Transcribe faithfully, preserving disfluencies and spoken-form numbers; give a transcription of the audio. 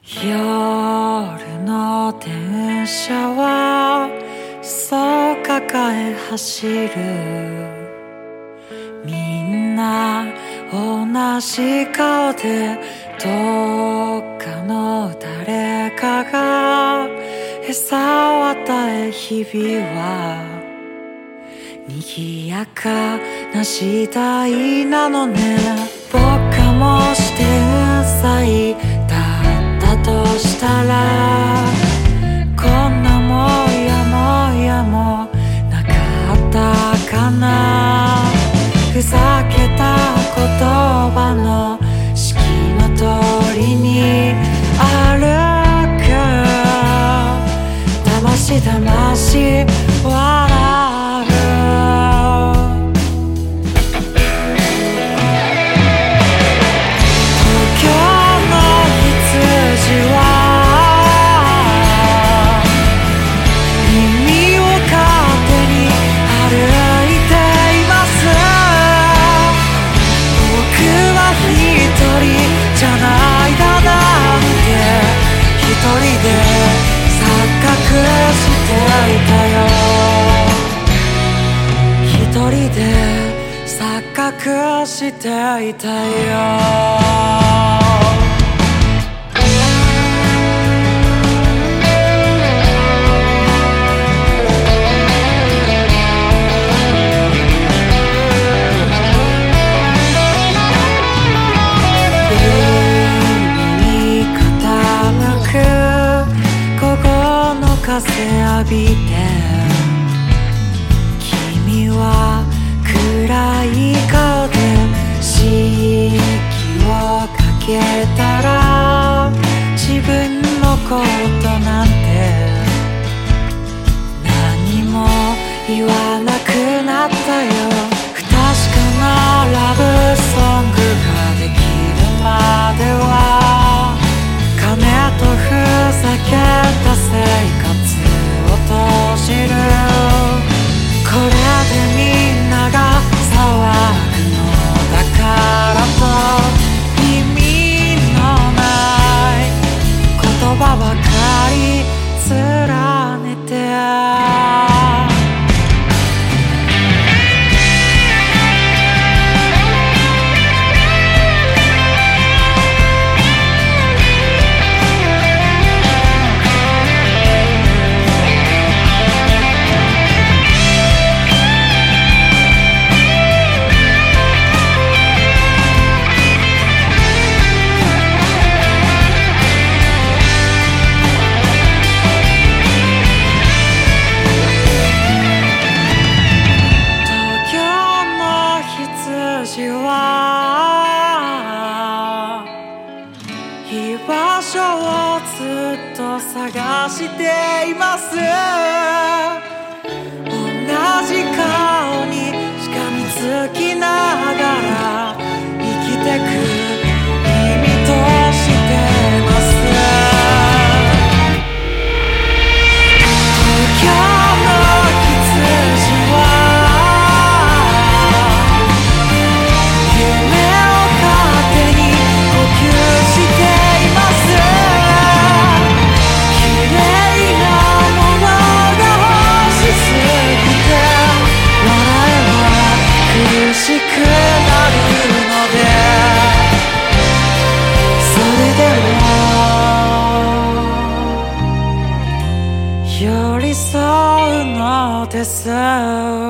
夜の電車はそう抱え走る。みんな同じ顔でどっかの誰かが餌を与え、日々は賑やかな時代なのね。僕がもし天才だったとしたら、こんなもやもやもなかったかな。ふざけた言葉の式の通りに歩く。だましだまし笑う。一人で錯覚していたよ。風浴びて、君は暗い顔で指揮をかけたら、自分のことなんて何も言わなくなったよ。不確かなラブソングができるまでは、金とふざけた生活閉じる。これでみんなが騒ぐのだからと、意味のない言葉ばかり連ねて、居場所をずっと探しています。同じ顔にしかみつきながら生きてく意味としてます。東京の羊は寄り添うのです。